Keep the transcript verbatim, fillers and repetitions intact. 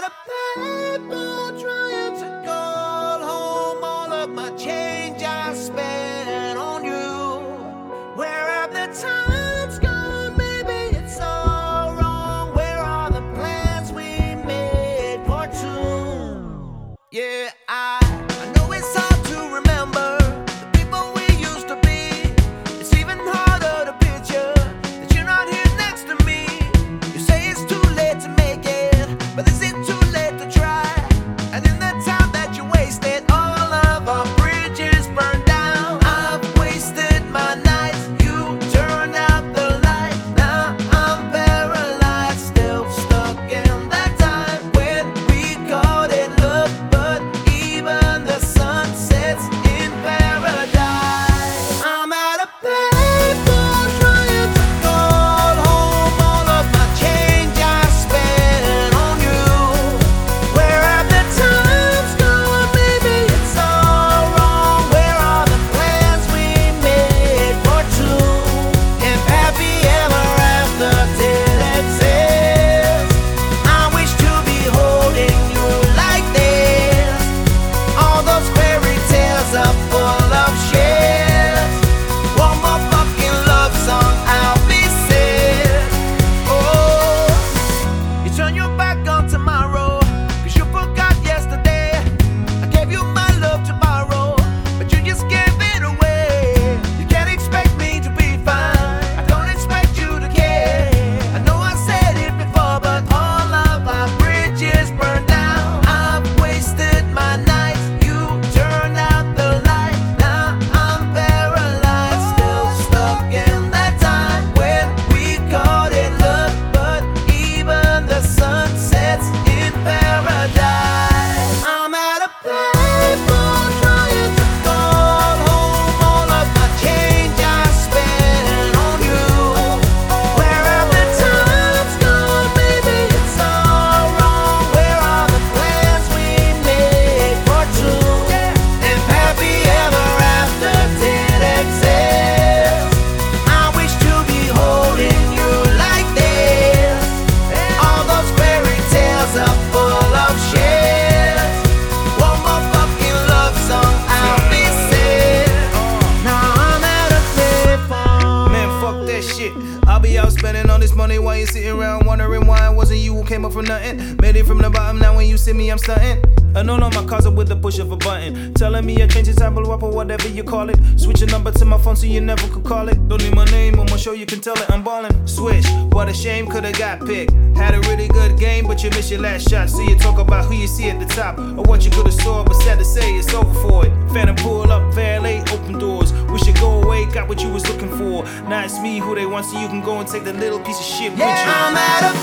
a payphone trying to call home all of my change I spent on you. Where have the times gone? Maybe it's all wrong. Where are the plans we made for two? Yeah, I, I know it's hard to remember the people we used to be. It's even harder to picture that you're not here next to me. You say it's too late to make it, but is it too late to try? And in the time that you wasted, all of our bridges burned down. I've wasted my nights, you turned out the light. Now I'm paralyzed, still stuck in that time when we called it love. But even the sun sets in paradise. I'm out of payphone trying to call home all of my change I spent on you. Where have the times gone? Maybe it's all wrong. Where are the plans we made for two? If happy ever after did exist, I wish to be holding you like this. All those fairy tales are full of shit. One more fucking love song, I'll be sick. Oh, you turn your back on tomorrow, cause you forgot yesterday. I gave you my love to borrow, but you just gave it away. You can't expect me to be fine, I don't expect you to care. I know I said it before, but all of our bridges burned down. I've wasted my nights, you turned out the light. Now I'm paralyzed, still stuck in that time when we called it love. But even the sun sets in paradise. I'm out of payphone trying to call home all of my change I spent on you. Where have the times gone? Maybe it's all wrong. Where are the plans we made for two? If happy ever after did exist, I wish to be holding you like this. All those fairy tales are full of shit. One more fucking love song, I'll be sick. Now I'm out of payphone. Man, fuck that shit. I'll be out spending all this money while you sitting around wondering why it wasn't you who came up from nothing. Made it from the bottom, now when you see me, I'm stunting. I know on my closet with the push of a button. Telling me your changes, I blew up or whatever you call it. Switch your number to my phone so you never could call it. Don't need my name on my show, you can tell it, I'm ballin'. Switch, what a shame, could've got picked. Had a really good game, but you missed your last shot. So you talk about who you see at the top, or what you could've saw, but sad to say it's over for it. Phantom pull up, valet, open doors. Wish you go away, got what you was looking for. Now it's me who they want, so you can go and take the little piece of shit with you. Yeah, I'm out of